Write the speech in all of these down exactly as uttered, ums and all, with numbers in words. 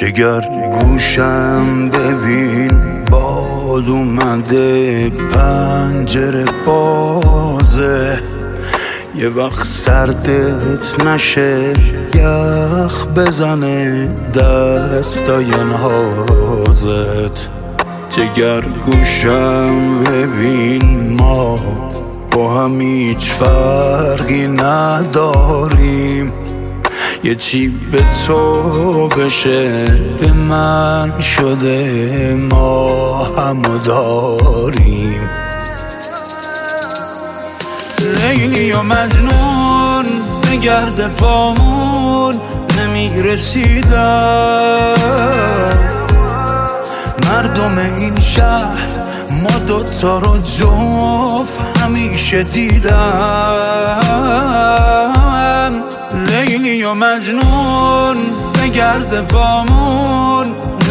جگر گوشم ببین باد اومده پنجره بازه، یه وقت سردت نشه یخ بزنه دستای نازت. جگر گوشم ببین ما با هم هیچ فرقی نداریم، یه چی به تو بشه به من شده ما همو داریم. لیلی و مجنون به گرد پامون نمیرسیدن، مردم این شهر ما دوتا رو جفت همیشه دیدن. لیلی و مجنون به گرد پامون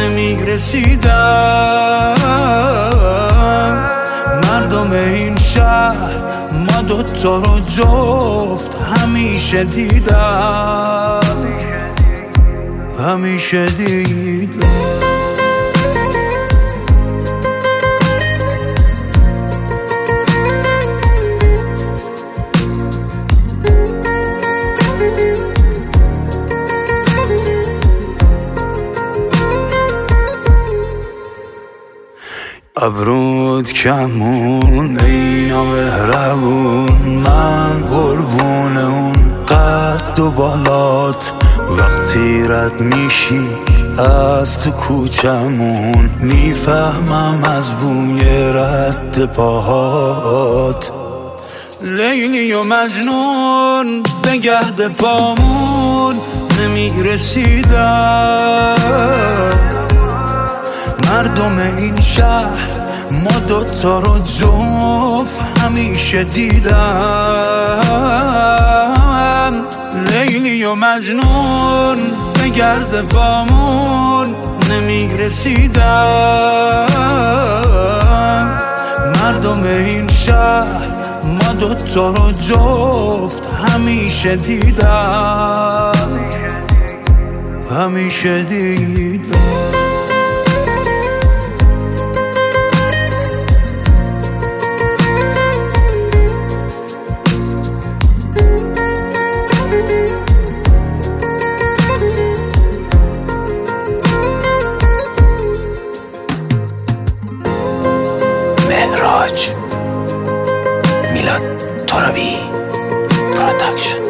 نمیرسیدن، مردم این شهر ما دوتا رو جفت همیشه دیدن، همیشه دیدن. ابرود کمون اینا مهربون، من قربون اون قد و بالات. وقتی رد میشی از تو کوچمون میفهمم از بوی رد پاهات. لیلی و مجنون به گرد پامون نمیرسیدن، مردم این شهر ما دوتا رو جفت همیشه دیدن. لیلی و مجنون به گرد پامون نمیرسیدن، مردم این شهر ما دوتا رو جفت همیشه دیدن، همیشه دیدن. مهراج میلاد ترابی پروداکشن.